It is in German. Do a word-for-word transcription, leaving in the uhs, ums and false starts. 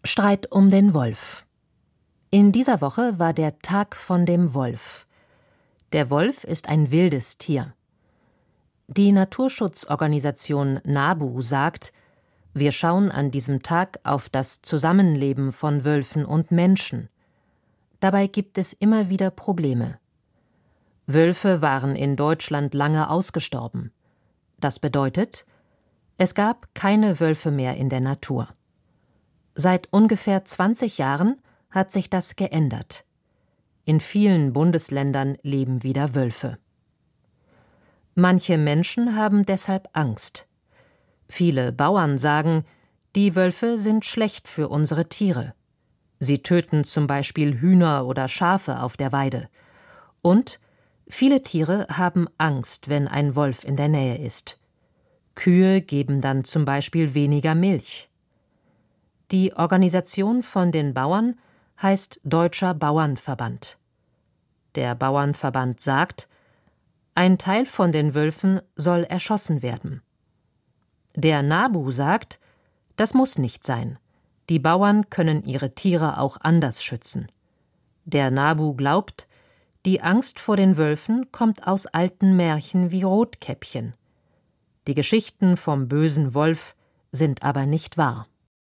Streit um den Wolf. In dieser Woche war der Tag von dem Wolf. Der Wolf ist ein wildes Tier. Die Naturschutzorganisation NABU sagt, wir schauen an diesem Tag auf das Zusammenleben von Wölfen und Menschen. Dabei gibt es immer wieder Probleme. Wölfe waren in Deutschland lange ausgestorben. Das bedeutet, es gab keine Wölfe mehr in der Natur. Seit ungefähr zwanzig Jahren hat sich das geändert. In vielen Bundesländern leben wieder Wölfe. Manche Menschen haben deshalb Angst. Viele Bauern sagen, die Wölfe sind schlecht für unsere Tiere. Sie töten zum Beispiel Hühner oder Schafe auf der Weide. Und viele Tiere haben Angst, wenn ein Wolf in der Nähe ist. Kühe geben dann zum Beispiel weniger Milch. Die Organisation von den Bauern heißt Deutscher Bauernverband. Der Bauernverband sagt, ein Teil von den Wölfen soll erschossen werden. Der NABU sagt, das muss nicht sein. Die Bauern können ihre Tiere auch anders schützen. Der NABU glaubt, die Angst vor den Wölfen kommt aus alten Märchen wie Rotkäppchen. Die Geschichten vom bösen Wolf sind aber nicht wahr.